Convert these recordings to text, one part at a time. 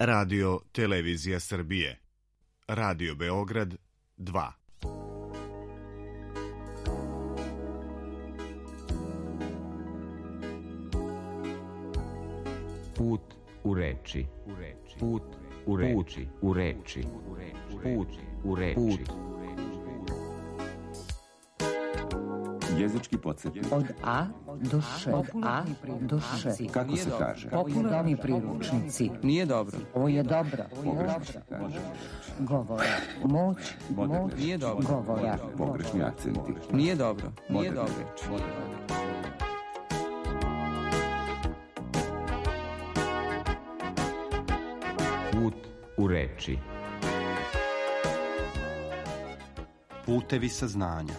Radio Televizija Srbije. Radio Beograd 2. Put u reči. Put u reči. U reči. Put u reči. Jezički podsjetnik. Od A do Š. Od A do Š. Kako se kaže? Popularni priručnici. Nije dobro. Ovo je dobro. Pogrešno se kaže. Govora. Moć. Moderne Nije dobro. Govora. pogrešni akcenti. Nije dobro. Nije Moderne dobro. reči. Put u reči. Putevi saznanja.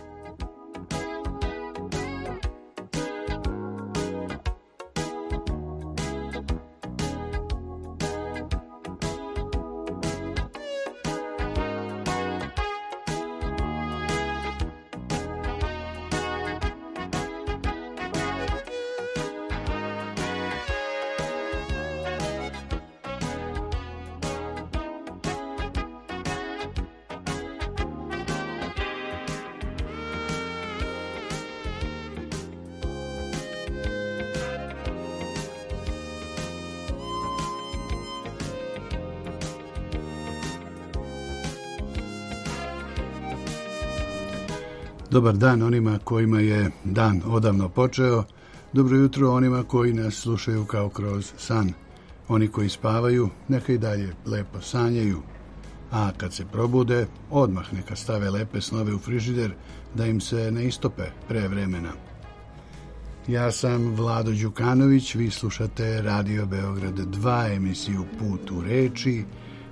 Dobar dan onima kojima je dan odavno počeo. Dobro jutro onima koji nas slušaju kao kroz san. Oni koji spavaju, neka i dalje lepo sanjaju. A kad se probude, odmah neka stave lepe snove u frižider da im se ne istope pre vremena. Ja sam Vlado Đukanović, vi slušate Radio Beograd 2, emisiju Put u reči,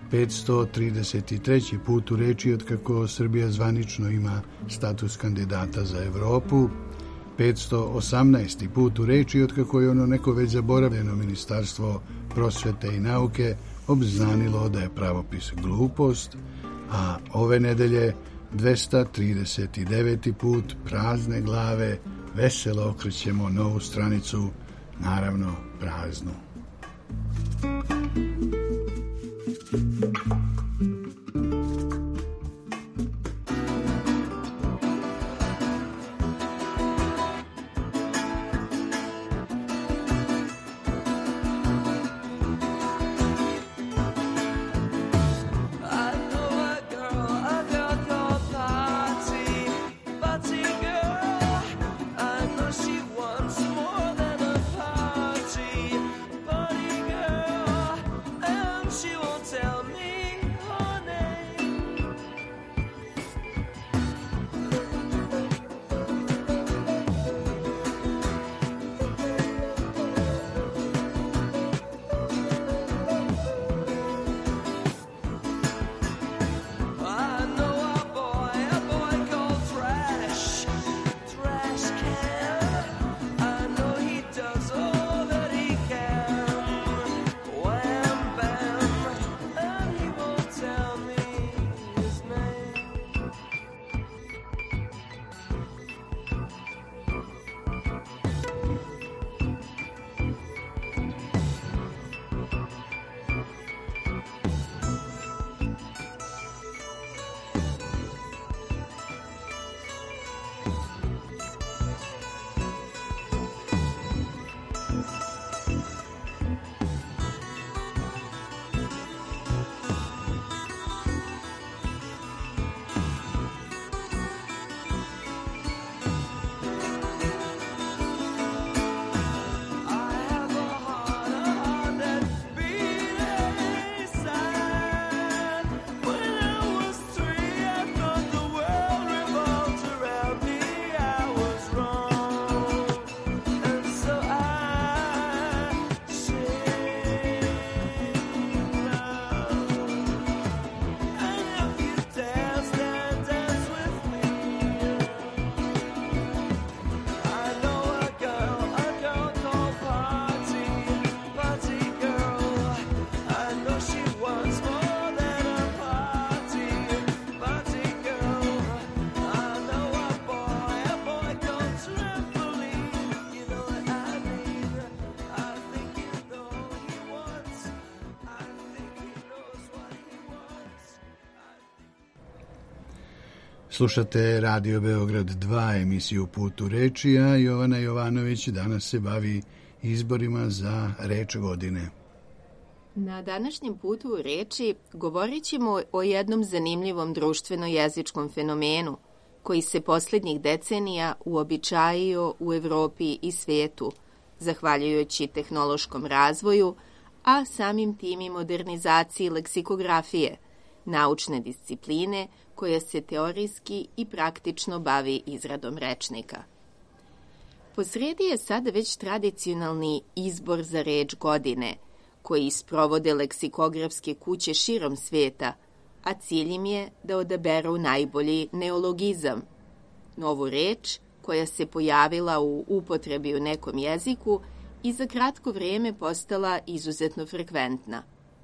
533. put u reči od kako Srbija zvanično ima status kandidata za Evropu, 518. put u reči od kako je ono neko već zaboravljeno Ministarstvo prosvete i nauke obznanilo da je pravopis glupost, a ove nedelje 239. put prazne glave veselo okrećemo novu stranicu, naravno praznu. Slušate Radio Beograd 2, emisiju Put u reči, a Jovana Jovanović danas se bavi izborima za reč godine. Na današnjem Putu u reči govorit ćemo o jednom zanimljivom društveno-jezičkom fenomenu koji se posljednjih decenija uobičajio u Evropi i svijetu, zahvaljujući tehnološkom razvoju, a samim tim i modernizaciji leksikografije, naučne discipline koja se teorijski i praktično bavi izradom rečnika. Posrijedi je sada već tradicionalni izbor za reč godine, koji sprovode leksikografske kuće širom svijeta, a cilj im je da odaberu najbolji neologizam, novu reč koja se pojavila u upotrebi u nekom jeziku i za kratko vrijeme postala izuzetno frekventna.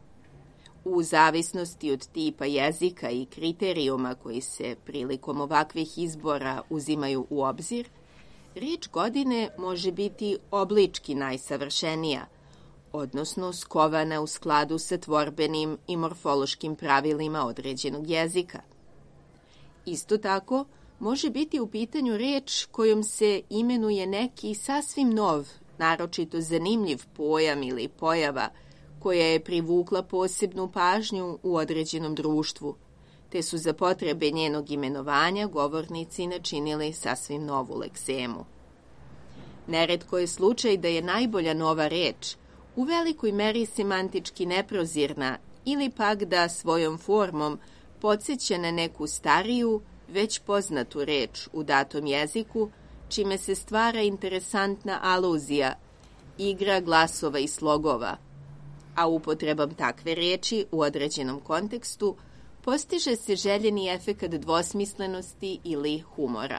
U zavisnosti od tipa jezika i kriterijuma koji se prilikom ovakvih izbora uzimaju u obzir, reč godine može biti oblički najsavršenija, odnosno skovana u skladu sa tvorbenim i morfološkim pravilima određenog jezika. Isto tako, može biti u pitanju reč kojom se imenuje neki sasvim nov, naročito zanimljiv pojam ili pojava koja je privukla posebnu pažnju u određenom društvu, te su za potrebe njenog imenovanja govornici načinili sasvim novu leksemu. Neretko je slučaj da je najbolja nova reč u velikoj meri semantički neprozirna ili pak da svojom formom podsjeća na neku stariju, već poznatu reč u datom jeziku, čime se stvara interesantna aluzija, igra glasova i slogova, a upotrebom takve riječi u određenom kontekstu postiže se željeni efekat dvosmislenosti ili humora.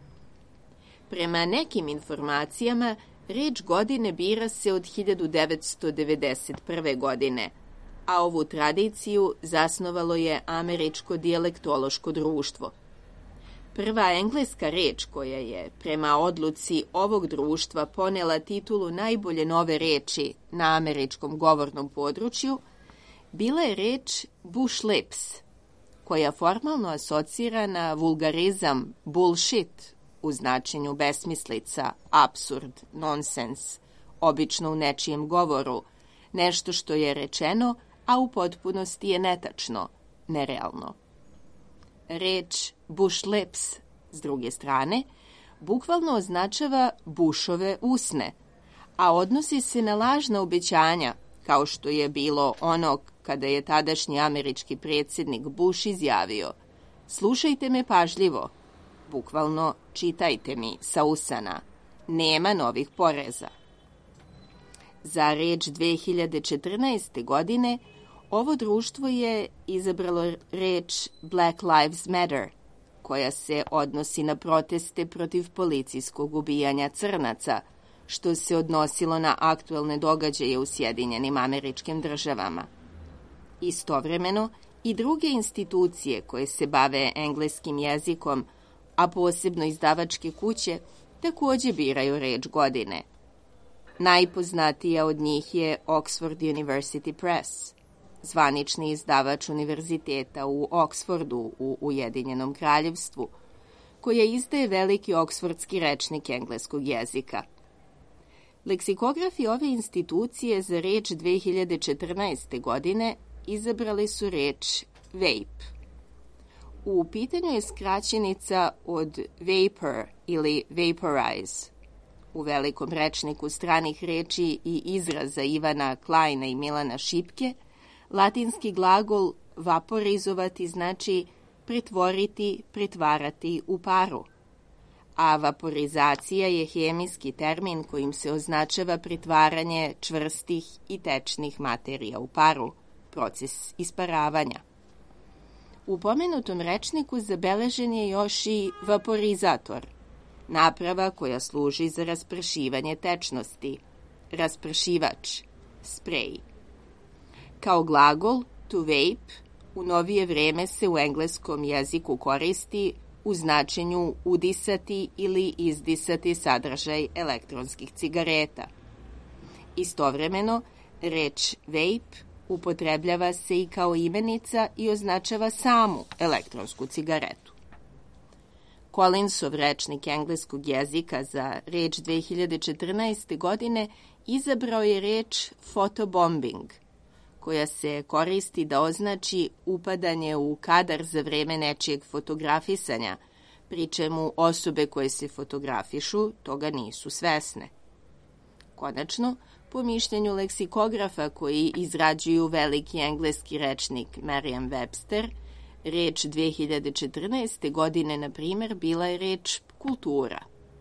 Prema nekim informacijama, reč godine bira se od 1991. godine, a ovu tradiciju zasnovalo je Američko dijalektološko društvo. Prva engleska reč koja je, prema odluci ovog društva, ponela titulu najbolje nove reči na američkom govornom području, bila je reč bush lips, koja formalno asocira na vulgarizam bullshit u značenju besmislica, apsurd, nonsens, obično u nečijem govoru, nešto što je rečeno, a u potpunosti je netačno, nerealno. Reč bush lips, s druge strane, bukvalno označava Bushove usne, a odnosi se na lažna obećanja, kao što je bilo ono kada je tadašnji američki predsjednik Bush izjavio: "Slušajte me pažljivo, bukvalno čitajte mi sa usana, nema novih poreza." Za reč 2014. godine ovo društvo je izabralo reč Black Lives Matter, koja se odnosi na proteste protiv policijskog ubijanja crnaca, što se odnosilo na aktuelne događaje u Sjedinjenim Američkim Državama. Istovremeno, i druge institucije koje se bave engleskim jezikom, a posebno izdavačke kuće, također biraju reč godine. Najpoznatija od njih je Oxford University Press, zvanični izdavač univerziteta u Oksfordu u Ujedinjenom Kraljevstvu, koja izdaje veliki oksfordski rečnik engleskog jezika. Leksikografi ove institucije za reč 2014. godine izabrali su reč vape. U pitanju je skraćenica od vapor ili vaporize. U velikom rečniku stranih reči i izraza Ivana Kleina i Milana Šipke, latinski glagol vaporizovati znači pretvoriti, pretvarati u paru, a vaporizacija je hemijski termin kojim se označava pretvaranje čvrstih i tečnih materija u paru, proces isparavanja. U pomenutom rečniku zabeležen je još i vaporizator, naprava koja služi za raspršivanje tečnosti, raspršivač, sprej. Kao glagol to vape u novije vrijeme se u engleskom jeziku koristi u značenju udisati ili izdisati sadržaj elektronskih cigareta. Istovremeno, reč vape upotrebljava se i kao imenica i označava samu elektronsku cigaretu. Collinsov rečnik engleskog jezika za reč 2014. godine izabrao je reč fotobombing, koja se koristi da označi upadanje u kadar za vreme nečijeg fotografisanja, pri čemu osobe koje se fotografišu toga nisu svesne. Konačno, po mišljenju leksikografa koji izrađuju veliki engleski rečnik Merriam-Webster, reč 2014. godine, na primjer, bila je reč kultura.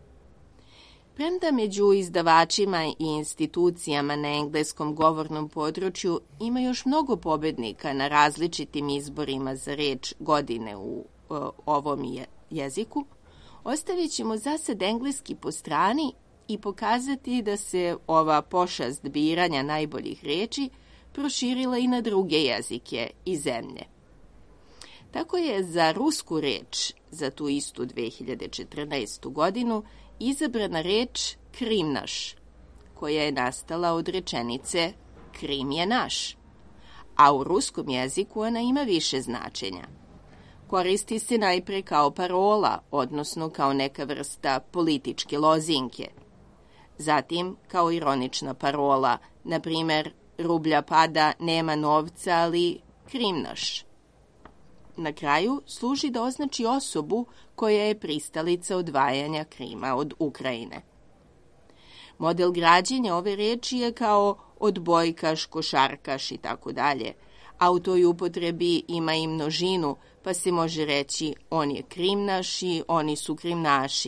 Premda među izdavačima i institucijama na engleskom govornom području ima još mnogo pobednika na različitim izborima za reč godine u ovom jeziku, ostavit ćemo zasad engleski po strani i pokazati da se ova pošast biranja najboljih reči proširila i na druge jezike i zemlje. Tako je za rusku reč za tu istu 2014. godinu izabrana reč Krimnaš, koja je nastala od rečenice Krim je naš, a u ruskom jeziku ona ima više značenja. Koristi se najpre kao parola, odnosno kao neka vrsta političke lozinke. Zatim kao ironična parola, na primjer, rublja pada, nema novca, ali Krimnaš. Na kraju služi da označi osobu koja je pristalica odvajanja Krima od Ukrajine. Model građenja ove reči je kao odbojkaš, košarkaš i tako dalje, a u toj upotrebi ima i množinu, pa se može reći on je Krimnaš i oni su Krimnaši.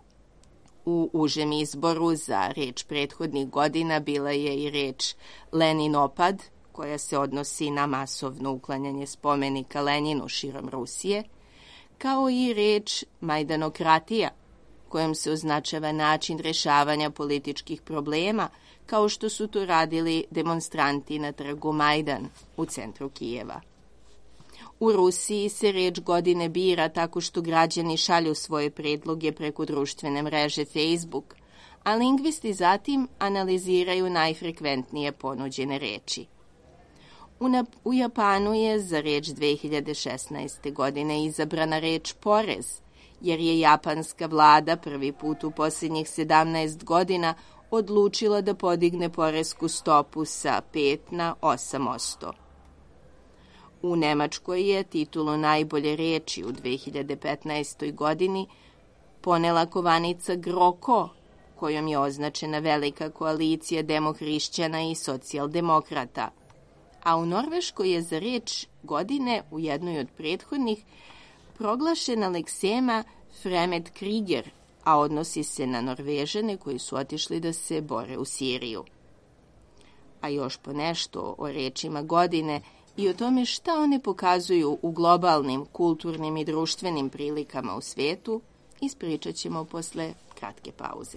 U užem izboru za reč prethodnih godina bila je i reč Leninopad, koja se odnosi na masovno uklanjanje spomenika Lenjinu širom Rusije, kao i reč majdanokratija, kojom se označava način rešavanja političkih problema, kao što su to radili demonstranti na trgu Majdan u centru Kijeva. U Rusiji se reč godine bira tako što građani šalju svoje predloge preko društvene mreže Facebook, a lingvisti zatim analiziraju najfrekventnije ponuđene reči. U Japanu je za reč 2016. godine izabrana reč porez, jer je japanska vlada prvi put u posljednjih 17 godina odlučila da podigne poresku stopu sa 5 na 8%. U Nemačkoj je titulu najbolje reči u 2015. godini ponela kovanica GROKO, kojom je označena velika koalicija demohrišćana i socijaldemokrata, a u Norveškoj je za reč godine u jednoj od prethodnih proglašena leksema Fremmed Kriger, a odnosi se na Norvežane koji su otišli da se bore u Siriju. A još po nešto o rečima godine i o tome šta one pokazuju u globalnim, kulturnim i društvenim prilikama u svetu, ispričat ćemo posle kratke pauze.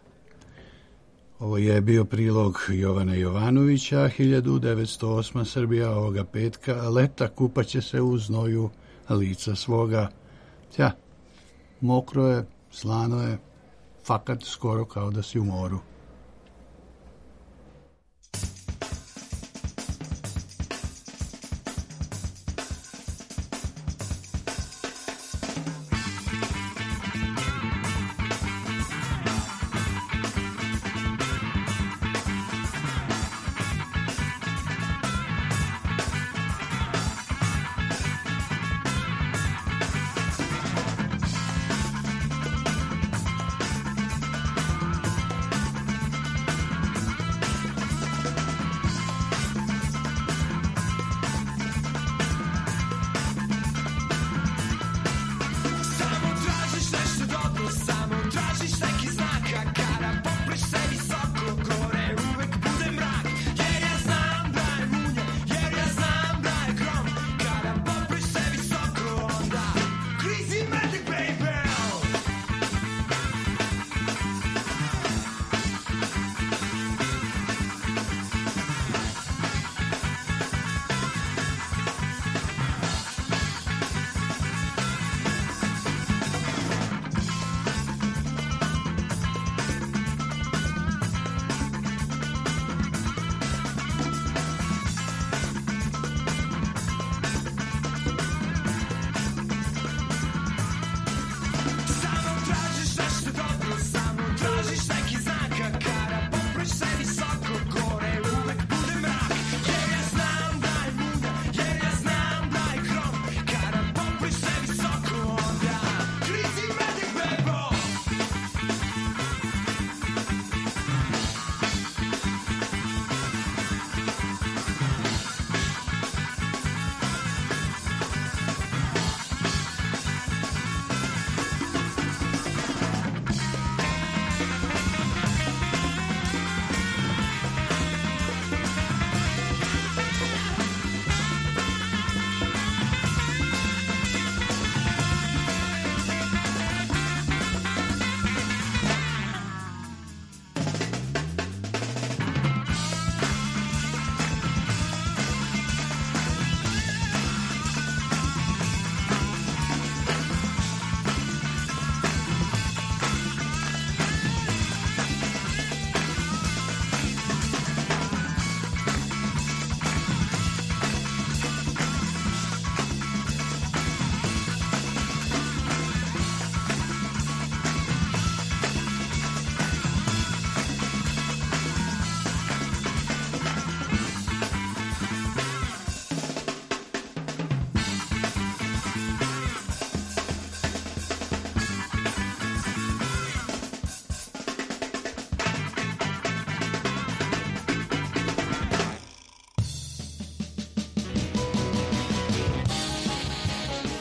Ovo je bio prilog Jovana Jovanovića, 1908. Srbija ovoga petka, leta kupaće se u znoju lica svoga. Mokro je, slano je, fakat skoro kao da si u moru.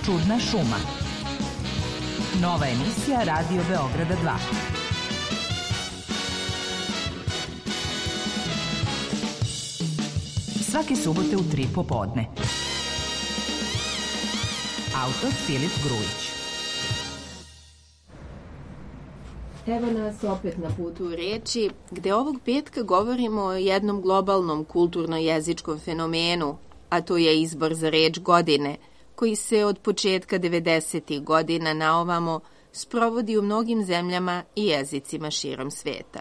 Čudna šuma. Nova emisija Radio Beograda 2. Svake subote u 3 popodne. Autor Filip Grujić. Evo nas opet na putu reči, gde ovog petka govorimo o jednom globalnom kulturno-jezičkom fenomenu, a to je izbor za reč godine, koji se od početka 90. godina naovamo sprovodi u mnogim zemljama i jezicima širom sveta.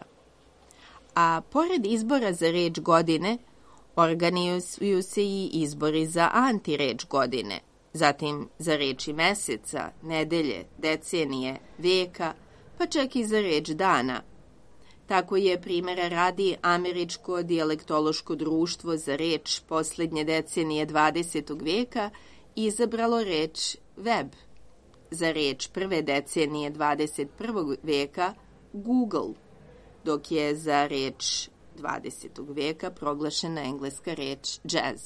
A pored izbora za reč godine, organizuju se i izbori za antireč godine, zatim za reči meseca, nedelje, decenije, veka, pa čak i za reč dana. Tako je, primjera radi, Američko dijalektološko društvo za reč poslednje decenije 20. veka izabralo reč web, za reč prve decenije 21. veka Google, dok je za reč 20. veka proglašena engleska reč jazz.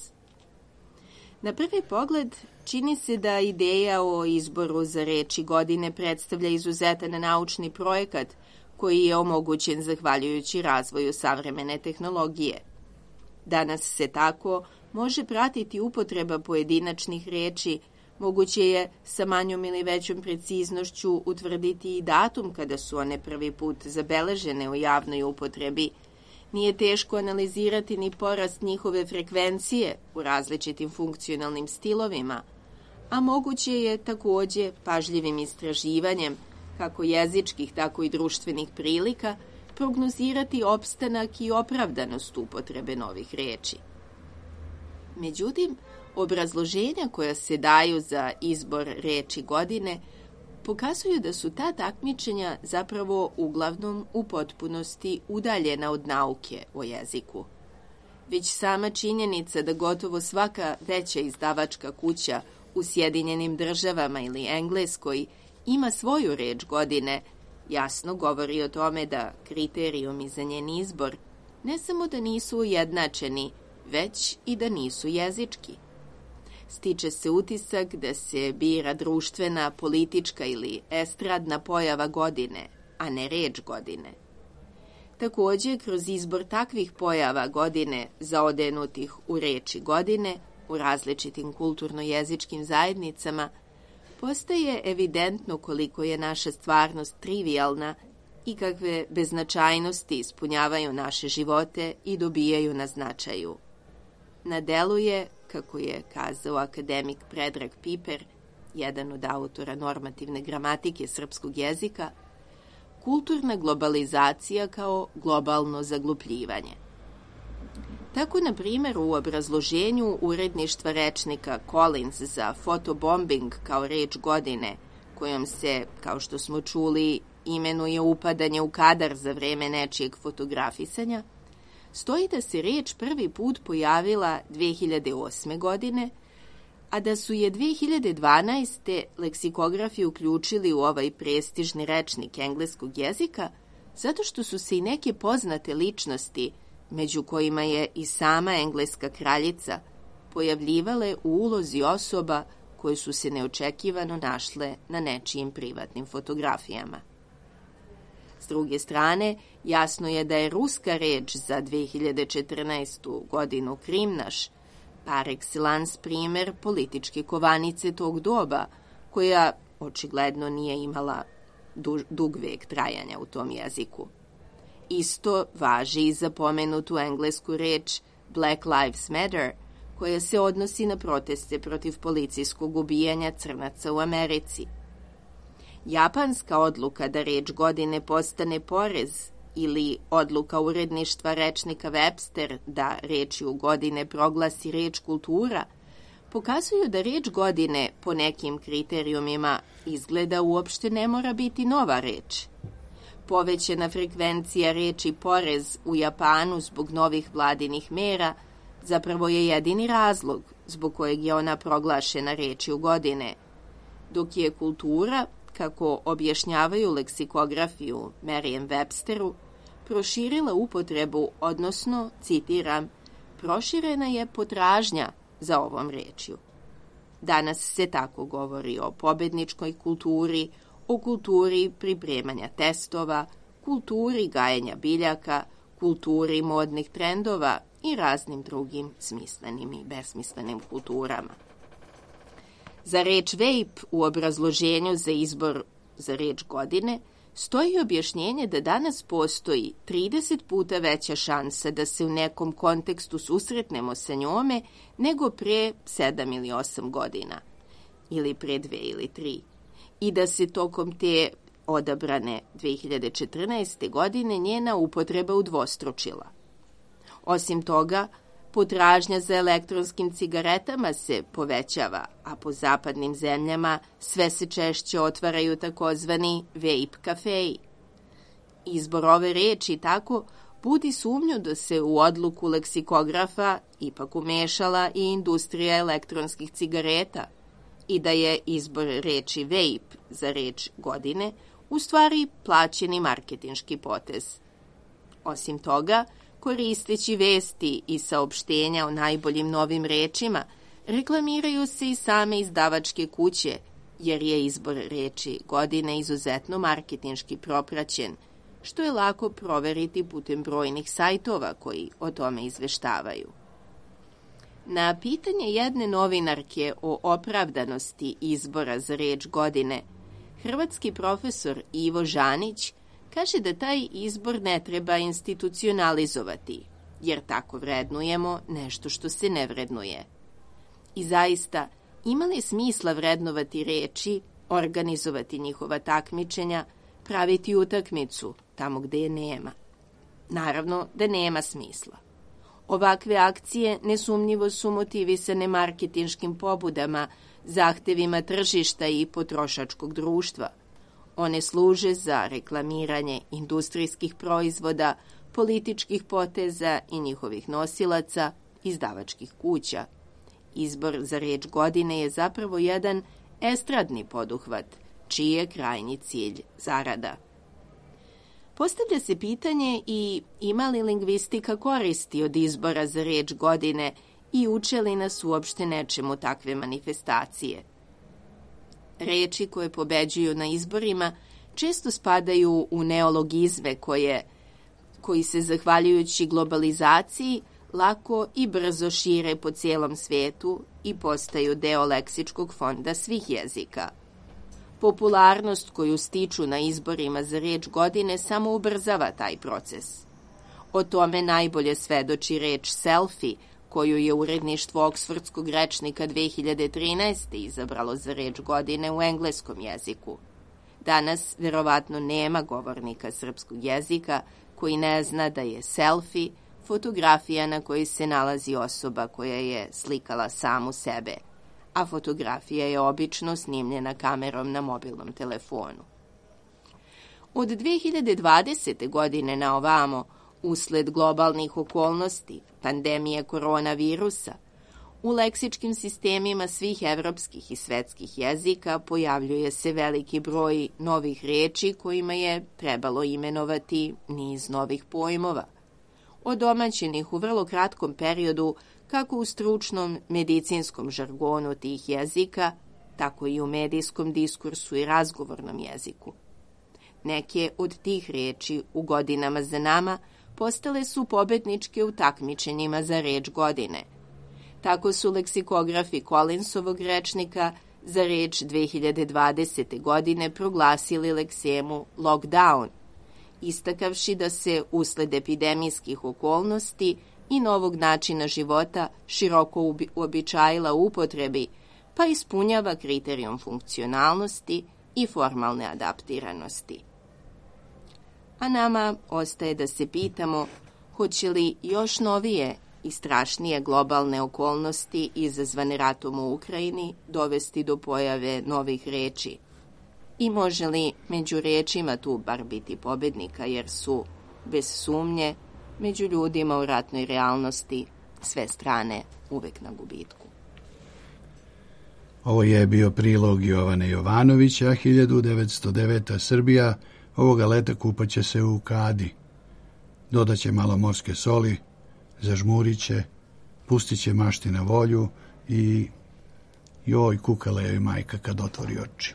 Na prvi pogled čini se da ideja o izboru za reči godine predstavlja izuzetan naučni projekat koji je omogućen zahvaljujući razvoju savremene tehnologije. Danas se tako može pratiti upotreba pojedinačnih reči, moguće je sa manjom ili većom preciznošću utvrditi i datum kada su one prvi put zabeležene u javnoj upotrebi. Nije teško analizirati ni porast njihove frekvencije u različitim funkcionalnim stilovima, a moguće je takođe pažljivim istraživanjem, kako jezičkih, tako i društvenih prilika, prognozirati opstanak i opravdanost upotrebe novih reči. Međutim, obrazloženja koja se daju za izbor reči godine pokazuju da su ta takmičenja zapravo uglavnom u potpunosti udaljena od nauke o jeziku. Već sama činjenica da gotovo svaka veća izdavačka kuća u Sjedinjenim Državama ili Engleskoj ima svoju reč godine, jasno govori o tome da kriterijumi za njen izbor ne samo da nisu ujednačeni, već i da nisu jezički. Stiče se utisak da se bira društvena, politička ili estradna pojava godine, a ne reč godine. Takođe, kroz izbor takvih pojava godine zaodenutih u reči godine u različitim kulturno-jezičkim zajednicama, postaje evidentno koliko je naša stvarnost trivijalna i kakve beznačajnosti ispunjavaju naše živote i dobijaju na značaju. Na delu je, kako je kazao akademik Predrag Piper, jedan od autora normativne gramatike srpskog jezika, kulturna globalizacija kao globalno zaglupljivanje. Tako, na primjer, u obrazloženju uredništva rečnika Collins za fotobombing kao reč godine, kojom se, kao što smo čuli, imenuje upadanje u kadar za vreme nečijeg fotografisanja, stoji da se reč prvi put pojavila 2008. godine, a da su je 2012. leksikografi uključili u ovaj prestižni rečnik engleskog jezika, zato što su se i neke poznate ličnosti, među kojima je i sama engleska kraljica, pojavljivale u ulozi osoba koje su se neočekivano našle na nečijim privatnim fotografijama. S druge strane, jasno je da je ruska reč za 2014. godinu Krimnaš par excellence primer političke kovanice tog doba, koja očigledno nije imala dug vek trajanja u tom jeziku. Isto važi i za pomenutu englesku reč Black Lives Matter, koja se odnosi na proteste protiv policijskog ubijanja crnaca u Americi. Japanska odluka da reč godine postane porez ili odluka uredništva rečnika Webster da rečju godine proglasi reč kultura, pokazuju da reč godine po nekim kriterijumima izgleda uopšte ne mora biti nova reč. Povećana frekvencija reči porez u Japanu zbog novih vladinih mera zapravo je jedini razlog zbog kojeg je ona proglašena rečju godine, dok je kultura, kako objašnjavaju leksikografiju Merriam-Websteru, proširila upotrebu, odnosno, citiram, proširena je potražnja za ovom rečju. Danas se tako govori o pobedničkoj kulturi, o kulturi pripremanja testova, kulturi gajenja biljaka, kulturi modnih trendova i raznim drugim smislenim i besmislenim kulturama. Za reč vape u obrazloženju za izbor za reč godine stoji objašnjenje da danas postoji 30 puta veća šansa da se u nekom kontekstu susretnemo sa njome nego pre 7 ili 8 godina, ili pre 2 ili 3, i da se tokom te odabrane 2014. godine njena upotreba udvostručila. Osim toga, potražnja za elektronskim cigaretama se povećava, a po zapadnim zemljama sve se češće otvaraju takozvani vape kafeji. Izbor ove reči tako budi sumnju da se u odluku leksikografa ipak umešala i industrija elektronskih cigareta i da je izbor reči vape za reč godine u stvari plaćeni marketinški potez. Osim toga, koristeći vesti i saopštenja o najboljim novim rečima, reklamiraju se i same izdavačke kuće, jer je izbor reči godine izuzetno marketinški propraćen, što je lako proveriti putem brojnih sajtova koji o tome izveštavaju. Na pitanje jedne novinarke o opravdanosti izbora za reč godine, hrvatski profesor Ivo Žanić kaže da taj izbor ne treba institucionalizovati, jer tako vrednujemo nešto što se ne vrednuje. I zaista, ima li smisla vrednovati reči, organizovati njihova takmičenja, praviti utakmicu tamo gde je nema? Naravno da nema smisla. Ovakve akcije nesumnjivo su motivisane marketinškim pobudama, zahtevima tržišta i potrošačkog društva. One služe za reklamiranje industrijskih proizvoda, političkih poteza i njihovih nosilaca, izdavačkih kuća. Izbor za reč godine je zapravo jedan estradni poduhvat, čiji je krajnji cilj zarada. Postavlja se pitanje i ima li lingvistika koristi od izbora za reč godine i uče li nas uopšte nečemu takve manifestacije. Reči koje pobeđuju na izborima često spadaju u neologizme koji se, zahvaljujući globalizaciji, lako i brzo šire po cijelom svetu i postaju deo leksičkog fonda svih jezika. Popularnost koju stiču na izborima za reč godine samo ubrzava taj proces. O tome najbolje svedoči reč selfie, koju je uredništvo Oksfordskog rečnika 2013. izabralo za reč godine u engleskom jeziku. Danas verovatno nema govornika srpskog jezika koji ne zna da je selfie fotografija na kojoj se nalazi osoba koja je slikala samu sebe, a fotografija je obično snimljena kamerom na mobilnom telefonu. Od 2020. godine na ovamo, usled globalnih okolnosti, pandemije koronavirusa, u leksičkim sistemima svih evropskih i svetskih jezika pojavljuje se veliki broj novih reči kojima je trebalo imenovati niz novih pojmova, odomaćenih u vrlo kratkom periodu kako u stručnom medicinskom žargonu tih jezika, tako i u medijskom diskursu i razgovornom jeziku. Neke od tih reči u godinama za nama postale su pobedničke u takmičenjima za reč godine. Tako su leksikografi Collinsovog rečnika za reč 2020. godine proglasili leksemu lockdown, istakavši da se usled epidemijskih okolnosti i novog načina života široko uobičajila u upotrebi, pa ispunjava kriterijum funkcionalnosti i formalne adaptiranosti. A nama ostaje da se pitamo hoće li još novije i strašnije globalne okolnosti izazvane ratom u Ukrajini dovesti do pojave novih reči i može li među rečima tu bar biti pobednika, jer su, bez sumnje, među ljudima u ratnoj realnosti sve strane uvek na gubitku. Ovo je bio prilog Jovane Jovanovića, 1909. Srbija ovoga leta kupaće se u kadi. Dodaće malo morske soli, zažmurit će, pustit će mašti na volju i Joj, kukala joj majka kad otvori oči.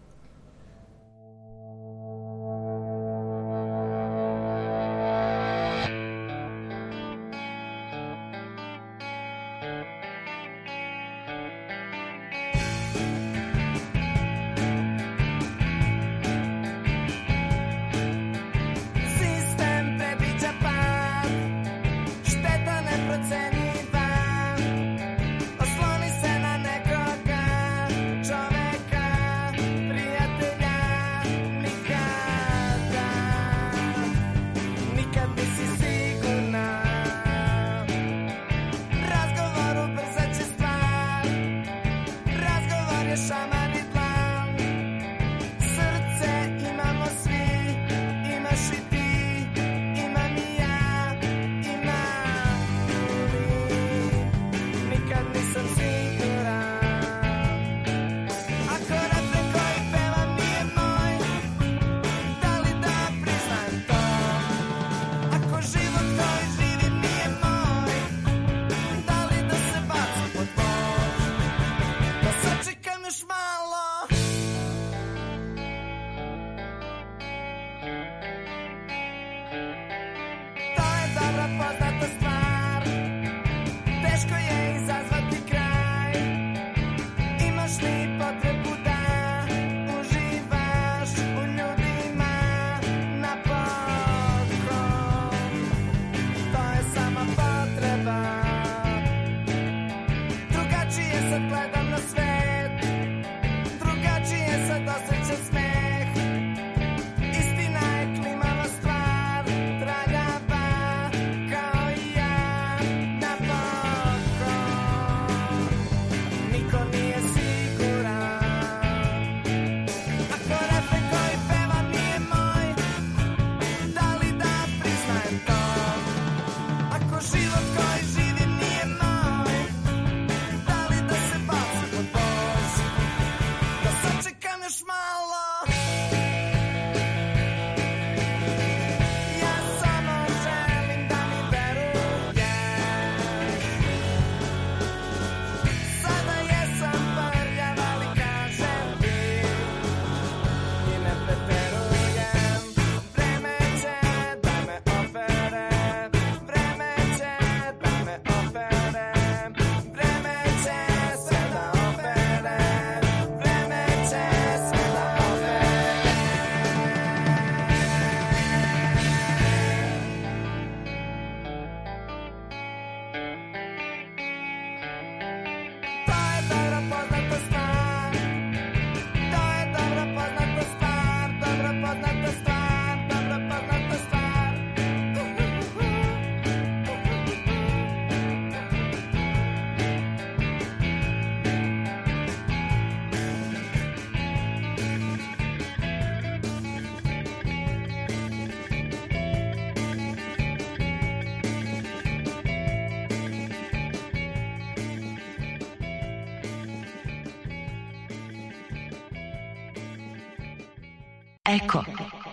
Eko.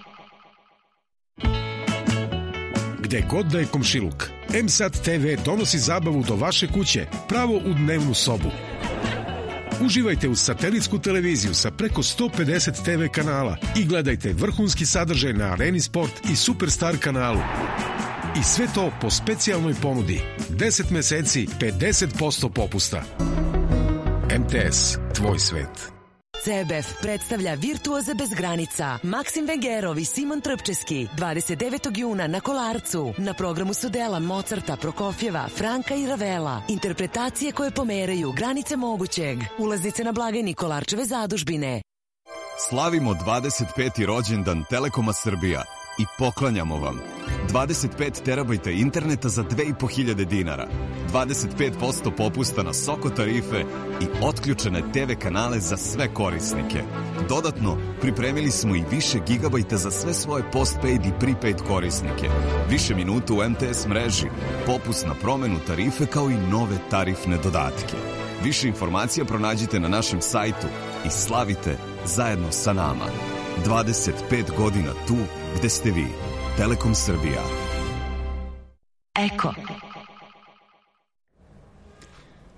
Gde god da je komšiluk, M-Sad TV donosi zabavu do vaše kuće, pravo u dnevnu sobu. Uživajte uz satelitsku televiziju sa preko 150 TV kanala i gledajte vrhunski sadržaj na Areni Sport i Superstar kanalu. I sve to po specijalnoj ponudi. 10 meseci, 50% popusta. MTS, tvoj svet. CBF predstavlja Virtuoze bez granica. Maksim Vengerov i Simon Trpčeski 29. juna na Kolarcu. Na programu su dela Mozarta, Prokofjeva, Franka i Ravela. Interpretacije koje pomeraju granice mogućeg. Ulaznice na blagajni Kolarčeve zadužbine. Slavimo 25. rođendan Telekoma Srbija i poklanjamo vam 25 terabajta interneta za 2.500 dinara, 25% popusta na Soko tarife i otključene TV kanale za sve korisnike. Dodatno, pripremili smo i više gigabajta za sve svoje postpaid i prepaid korisnike, više minuta u MTS mreži, popust na promenu tarife kao i nove tarifne dodatke. Više informacija pronađite na našem sajtu i slavite zajedno sa nama. 25 godina tu gde ste vi. Telekom Srbija. Eko.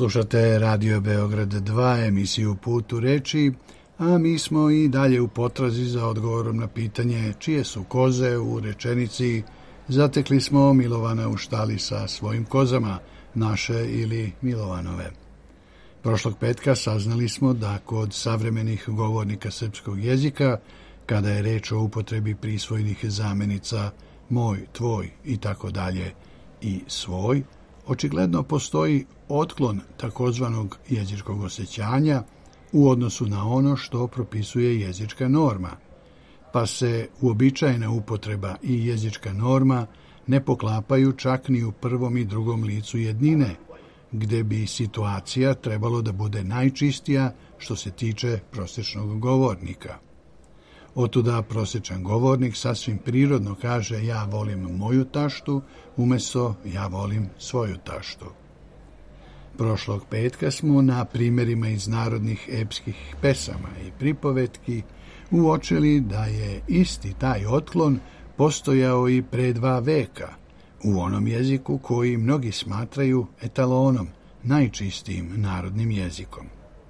Slušate Radio Beograd 2, emisiju Put u reči, a mi smo i dalje u potrazi za odgovorom na pitanje čije su koze u rečenici zatekli smo Milovana u štali sa svojim kozama, naše ili Milovanove. Prošlog petka saznali smo da kod savremenih govornika srpskog jezika, kada je reč o upotrebi prisvojnih zamenica moj, tvoj i tako dalje i svoj, očigledno postoji otklon takozvanog jezičkog osjećanja u odnosu na ono što propisuje jezička norma, pa se uobičajena upotreba i jezička norma ne poklapaju čak ni u prvom i drugom licu jednine, gde bi situacija trebalo da bude najčistija što se tiče prosječnog govornika. Otuda prosječan govornik sasvim prirodno kaže ja volim moju taštu, umjesto ja volim svoju taštu. Prošlog petka smo na primjerima iz narodnih epskih pesama i pripovetki uočili da je isti taj otklon postojao i pre 2 veka u onom jeziku koji mnogi smatraju etalonom, najčistijim narodnim jezikom.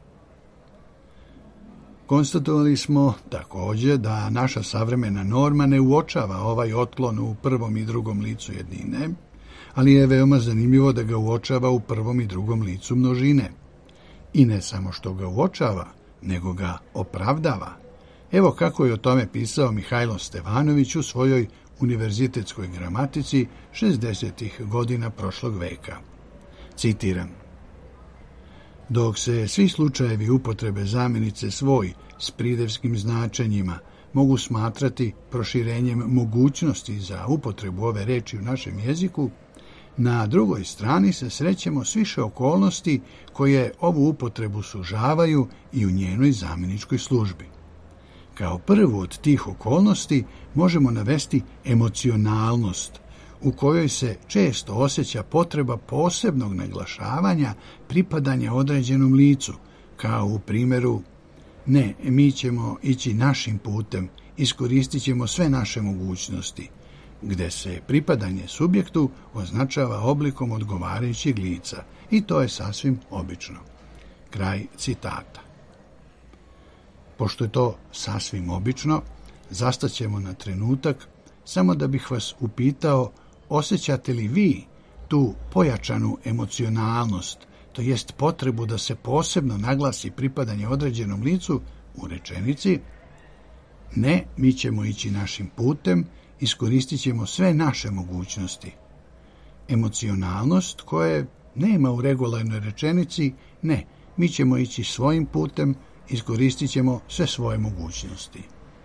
Konstatovali smo također da naša savremena norma ne uočava ovaj otklon u prvom i drugom licu jednine, ali je veoma zanimljivo da ga uočava u prvom i drugom licu množine. I ne samo što ga uočava, nego ga opravdava. Evo kako je o tome pisao Mihajlo Stevanović u svojoj univerzitetskoj gramatici 60. godina prošlog veka. Citiram: dok se svi slučajevi upotrebe zamjenice svoj s pridevskim značenjima mogu smatrati proširenjem mogućnosti za upotrebu ove reči u našem jeziku, na drugoj strani se srećemo s više okolnosti koje ovu upotrebu sužavaju i u njenoj zamjeničkoj službi. Kao prvu od tih okolnosti možemo navesti emocionalnost, u kojoj se često osjeća potreba posebnog naglašavanja pripadanja određenom licu, kao u primjeru ne, mi ćemo ići našim putem, iskoristit ćemo sve naše mogućnosti, gde se pripadanje subjektu označava oblikom odgovarajućeg lica i to je sasvim obično. Kraj citata. Pošto je to sasvim obično, zastaćemo na trenutak samo da bih vas upitao osjećate li vi tu pojačanu emocionalnost, to jest potrebu da se posebno naglasi pripadanje određenom licu u rečenici ne, mi ćemo ići našim putem, iskoristit ćemo sve naše mogućnosti. Emocionalnost koje nema u regularnoj rečenici ne, mi ćemo ići svojim putem, iskoristit ćemo sve svoje mogućnosti.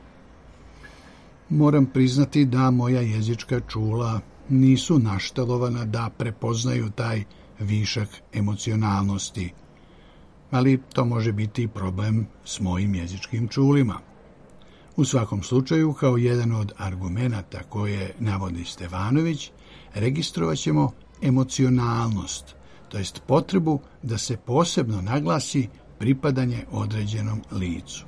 Moram priznati da moja jezička čula nisu naštelovana da prepoznaju taj višak emocionalnosti, ali to može biti problem s mojim jezičkim čulima. U svakom slučaju, kao jedan od argumenata koje navodi Stevanović, registrovat ćemo emocionalnost, to jest potrebu da se posebno naglasi pripadanje određenom licu.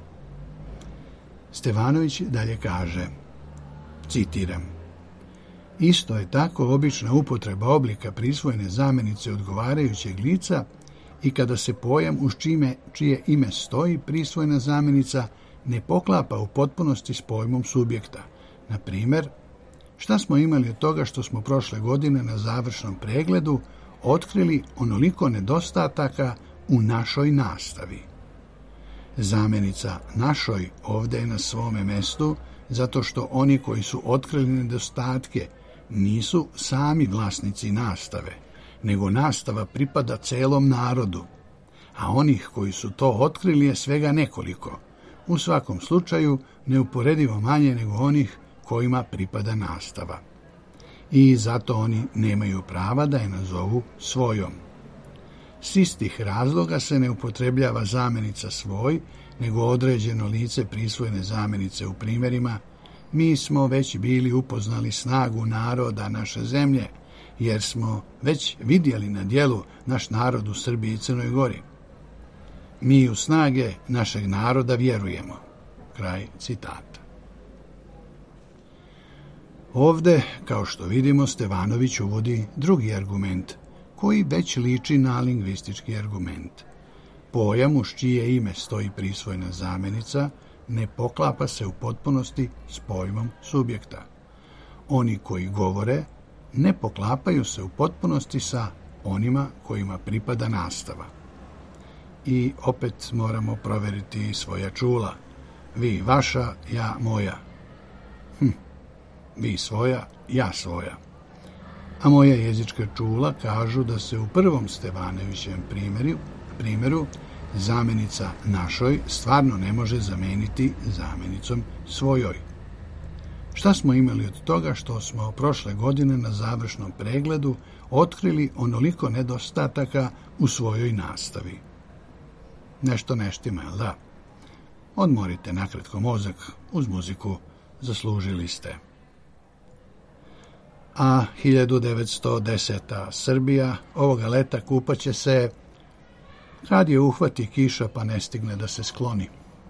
Stevanović dalje kaže, citiram: isto je tako obična upotreba oblika prisvojene zamjenice odgovarajućeg lica i kada se pojam uz čije ime stoji prisvojna zamjenica ne poklapa u potpunosti s pojmom subjekta. Na primjer, šta smo imali od toga što smo prošle godine na završnom pregledu otkrili onoliko nedostataka u našoj nastavi. Zamjenica našoj ovdje je na svome mestu zato što oni koji su otkrili nedostatke nisu sami vlasnici nastave, nego nastava pripada celom narodu, a onih koji su to otkrili je svega nekoliko, u svakom slučaju neuporedivo manje nego onih kojima pripada nastava. I zato oni nemaju prava da je nazovu svojom. S istih razloga se ne upotrebljava zamjenica svoj, nego određeno lice prisvojene zamjenice u primjerima mi smo već bili upoznali snagu naroda naše zemlje, jer smo već vidjeli na djelu naš narod u Srbiji i Crnoj Gori. Mi u snage našeg naroda vjerujemo. Kraj citata. Ovde, kao što vidimo, Stevanović uvodi drugi argument, koji već liči na lingvistički argument. Pojam uz čije ime stoji prisvojna zamenica ne poklapa se u potpunosti s pojmom subjekta. Oni koji govore ne poklapaju se u potpunosti sa onima kojima pripada nastava. I opet moramo proveriti svoja čula. Vi vaša, ja moja. Vi svoja, ja svoja. A moja jezička čula kažu da se u prvom Stevanovićevom primjeru zamenica našoj stvarno ne može zameniti zamenicom svojoj. Šta smo imali od toga što smo prošle godine na završnom pregledu otkrili onoliko nedostataka u svojoj nastavi? Nešto ne štima, jel da? Odmorite nakratko mozak uz muziku, zaslužili ste. A 1910. Srbija ovoga leta kupaće se kad je uhvati kiša pa ne stigne da se skloni.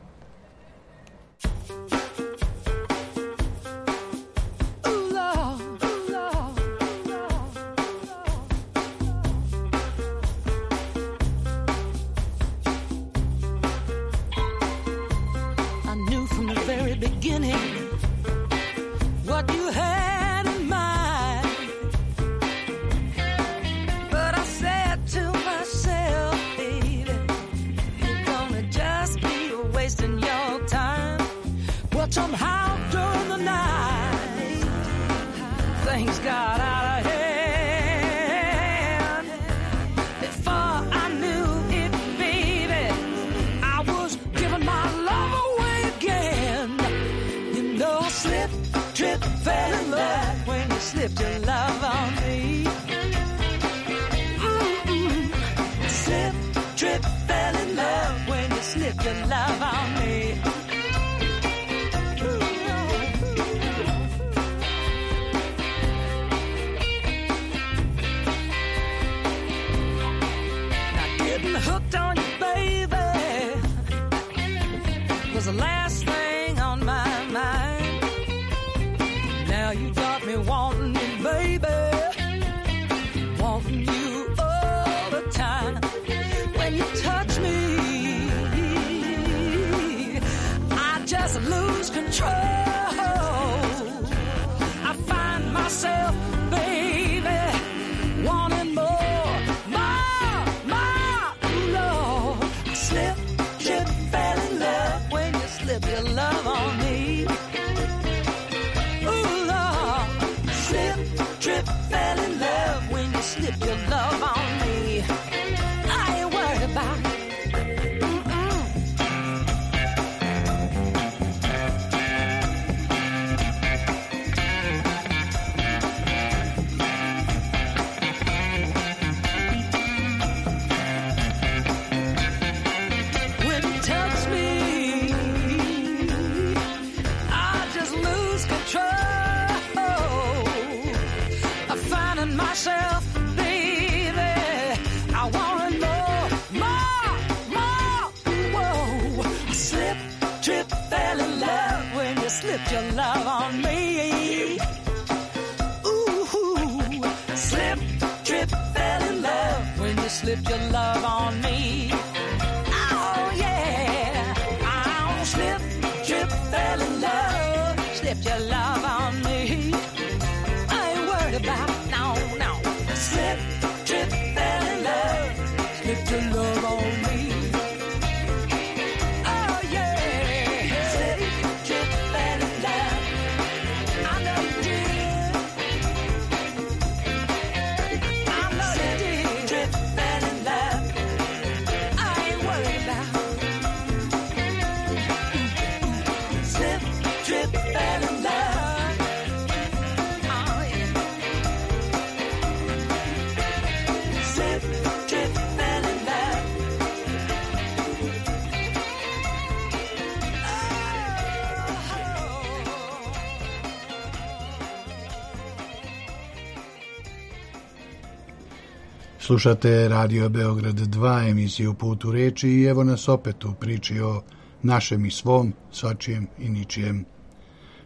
Slušate Radio Beograd 2, emisiju Put u reči i evo nas opet u priči o našem i svom, svačijem i ničijem.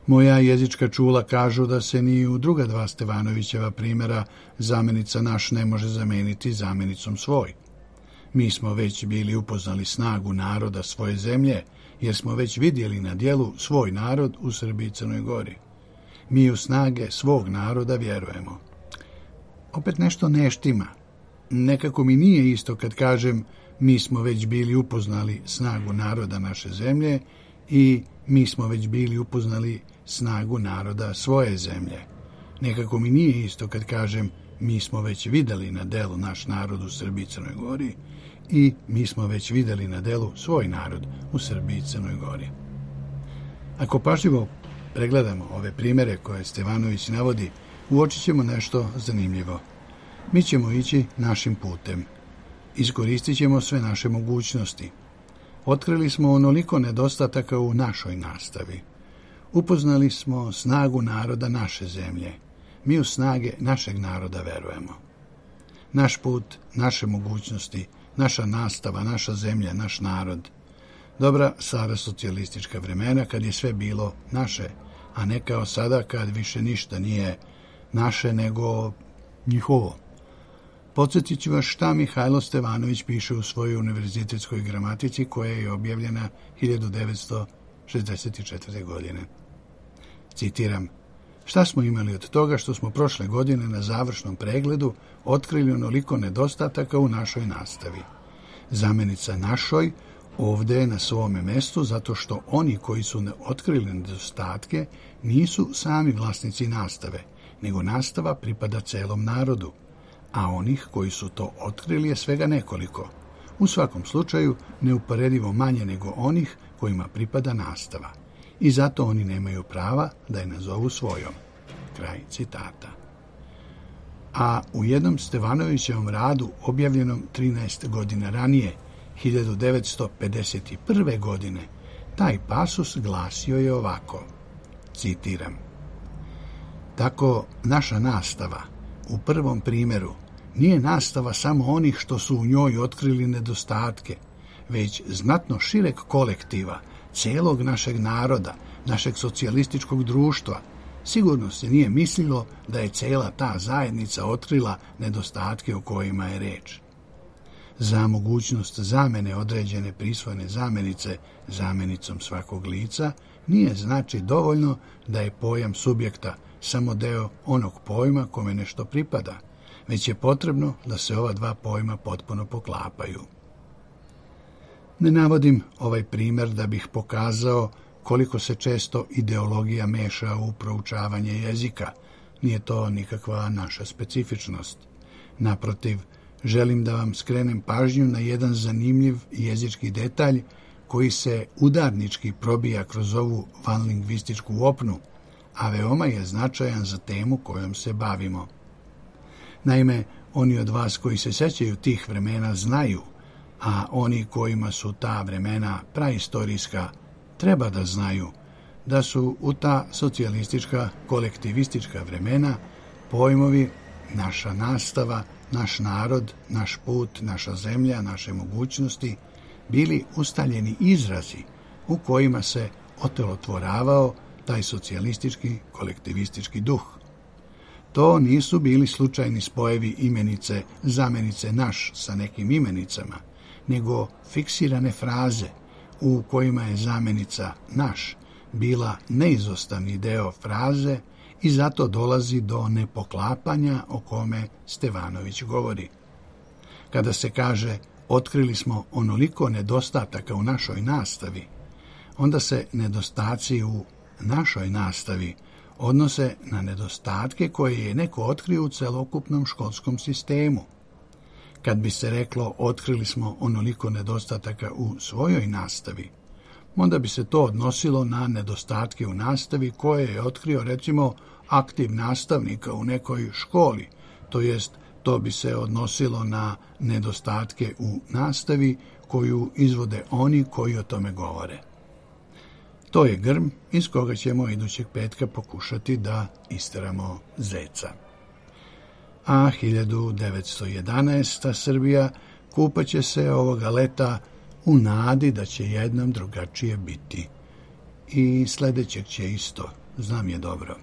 Moja jezička čula kažu da se ni u druga dva Stevanovićeva primjera zamenica naš ne može zameniti zamenicom svoj. Mi smo već bili upoznali snagu naroda svoje zemlje, jer smo već vidjeli na djelu svoj narod u Srbiji i Crnoj Gori. Mi u snage svog naroda vjerujemo. Opet nešto ne štima. Nekako mi nije isto kad kažem mi smo već bili upoznali snagu naroda naše zemlje i mi smo već bili upoznali snagu naroda svoje zemlje. Nekako mi nije isto kad kažem mi smo već vidjeli na delu naš narod u Srbiji i Crnoj Gori i mi smo već vidjeli na delu svoj narod u Srbiji i Crnoj Gori. Ako pažljivo pregledamo ove primjere koje Stevanović navodi, uočit ćemo nešto zanimljivo. Mi ćemo ići našim putem. Iskoristit ćemo sve naše mogućnosti. Otkrili smo onoliko nedostataka u našoj nastavi. Upoznali smo snagu naroda naše zemlje. Mi u snage našeg naroda verujemo. Naš put, naše mogućnosti, naša nastava, naša zemlja, naš narod. Dobra stara socijalistička vremena kad je sve bilo naše, a ne kao sada kad više ništa nije naše nego njihovo. Podsjetit ću vas šta Mihajlo Stevanović piše u svojoj univerzitetskoj gramatici koja je objavljena 1964. godine. Citiram: šta smo imali od toga što smo prošle godine na završnom pregledu otkrili onoliko nedostataka u našoj nastavi. Zamenica našoj ovdje je na svome mjestu zato što oni koji su otkrili nedostatke nisu sami vlasnici nastave, nego nastava pripada celom narodu, a onih koji su to otkrili je svega nekoliko. U svakom slučaju neuporedivo manje nego onih kojima pripada nastava. I zato oni nemaju prava da je nazovu svojom. Kraj citata. A u jednom Stevanovićevom radu objavljenom 13 godina ranije, 1951. godine, taj pasus glasio je ovako, citiram: tako naša nastava u prvom primjeru nije nastava samo onih što su u njoj otkrili nedostatke, već znatno šireg kolektiva, celog našeg naroda, našeg socijalističkog društva. Sigurno se nije mislilo da je cela ta zajednica otkrila nedostatke o kojima je reč. Za mogućnost zamene određene prisvojene zamenice zamenicom svakog lica nije znači dovoljno da je pojam subjekta samo deo onog pojma kome nešto pripada, već je potrebno da se ova dva pojma potpuno poklapaju. Ne navodim ovaj primjer da bih pokazao koliko se često ideologija meša u proučavanje jezika. Nije to nikakva naša specifičnost. Naprotiv, želim da vam skrenem pažnju na jedan zanimljiv jezički detalj koji se udarnički probija kroz ovu vanlingvističku opnu, a veoma je značajan za temu kojom se bavimo. Naime, oni od vas koji se sećaju tih vremena znaju, a oni kojima su ta vremena praistorijska treba da znaju da su u ta socijalistička, kolektivistička vremena pojmovi naša nastava, naš narod, naš put, naša zemlja, naše mogućnosti bili ustaljeni izrazi u kojima se otelotvoravao taj socijalistički, kolektivistički duh. To nisu bili slučajni spojevi imenice, zamenice naš sa nekim imenicama, nego fiksirane fraze u kojima je zamenica naš bila neizostavni deo fraze i zato dolazi do nepoklapanja o kome Stevanović govori. Kada se kaže otkrili smo onoliko nedostataka u našoj nastavi, onda se nedostaci u našoj nastavi odnose na nedostatke koje je neko otkrio u celokupnom školskom sistemu. Kad bi se reklo otkrili smo onoliko nedostataka u svojoj nastavi, onda bi se to odnosilo na nedostatke u nastavi koje je otkrio recimo aktiv nastavnika u nekoj školi, to jest to bi se odnosilo na nedostatke u nastavi koju izvode oni koji o tome govore. To je grm iz koga ćemo idućeg petka pokušati da isteramo zeca. A 1911. Srbija kupaće se ovoga leta u nadi da će jednom drugačije biti. I sljedećeg će isto znam je dobro.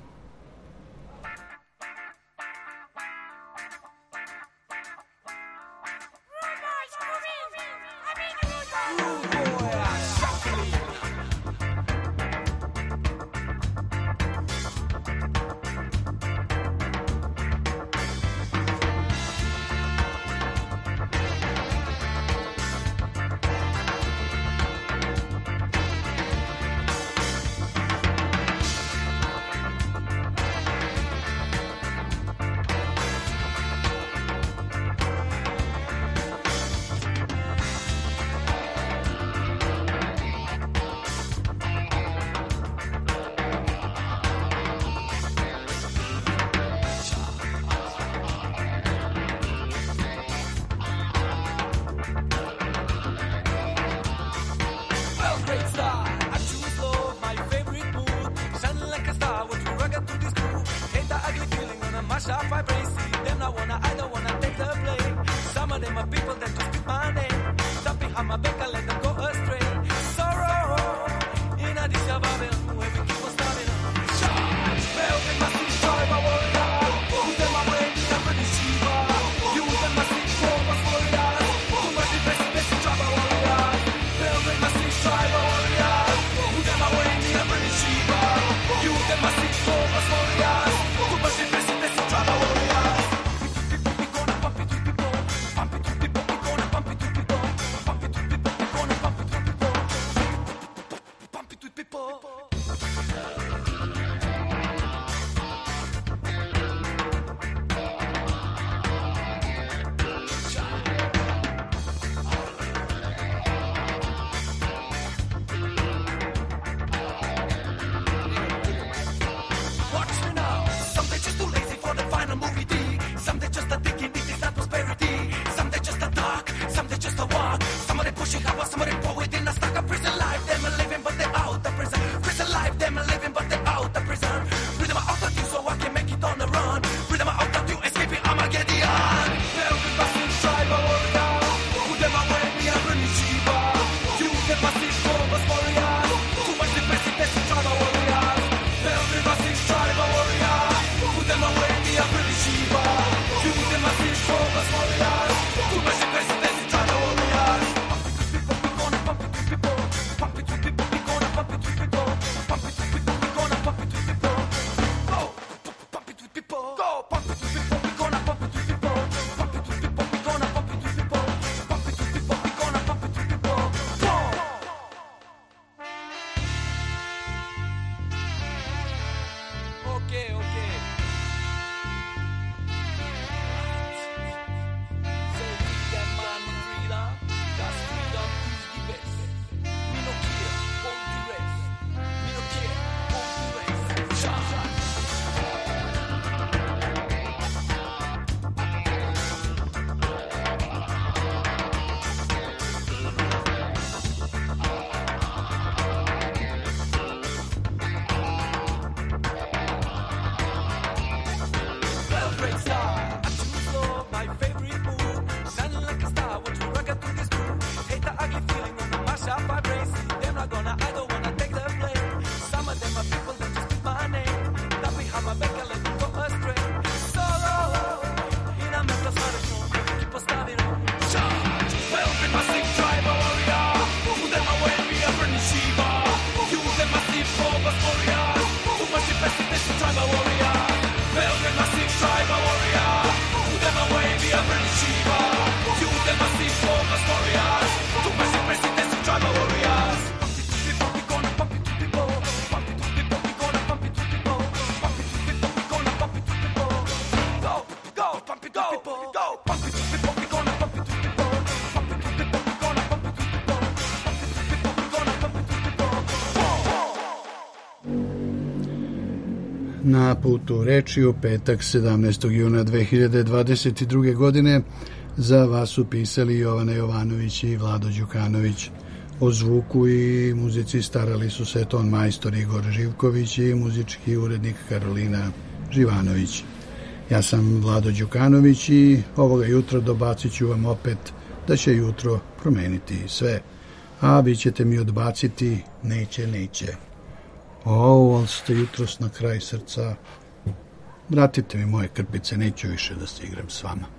Na putu reči u petak 17. juna 2022. godine za vas su pisali Jovana Jovanović i Vlado Đukanović. O zvuku i muzici starali su se ton majstor Igor Živković i muzički urednik Karolina Živanović. Ja sam Vlado Đukanović i ovoga jutra dobacit ću vam opet da će jutro promeniti sve, a vi ćete mi odbaciti neće. ali ste jutros na kraj srca. Vratite mi moje krpice, neću više da se igram s vama.